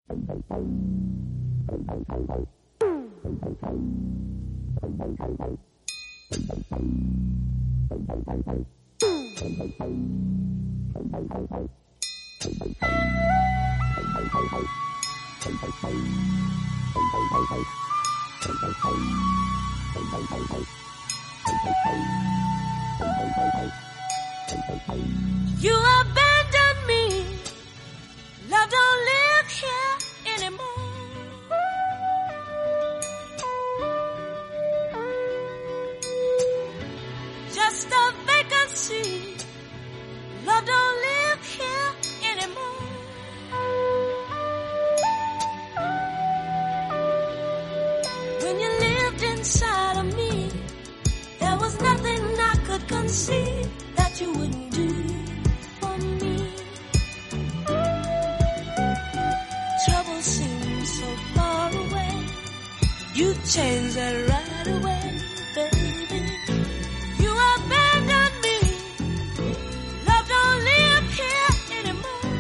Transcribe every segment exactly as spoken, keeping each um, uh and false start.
You abandoned me. Love don't live here anymore. Just a vacancy. Love don't live here anymore. When you lived inside of me, there was nothing I could conceive that you wouldn't do for me. Trouble seems so far away. You changed that right away, baby. You abandoned me. Love don't live here anymore.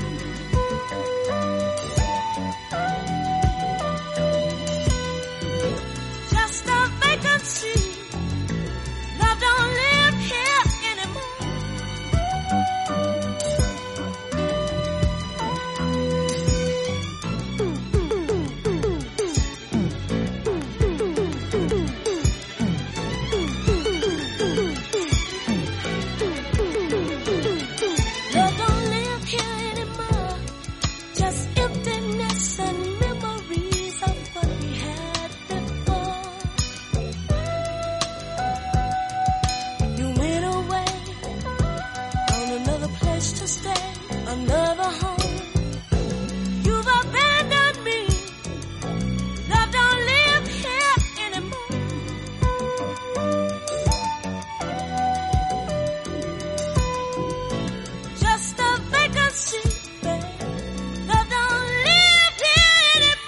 Just a vacancy. Love don't live here anymore. Love don't live here anymore. Just emptiness and memories of what we had before. You went away, found another place to stay, another home. You've abandoned me. Love don't live here anymore. Just a vacancy, babe. Love don't live here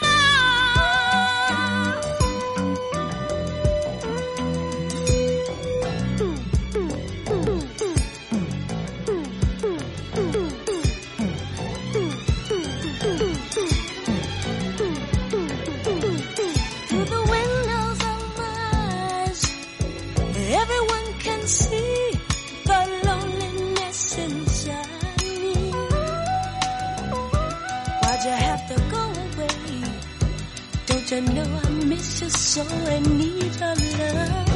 Through the windows of my eyes, everyone can see the loneliness inside me. Why'd you have to go away? Don't you know I miss you so and need your love?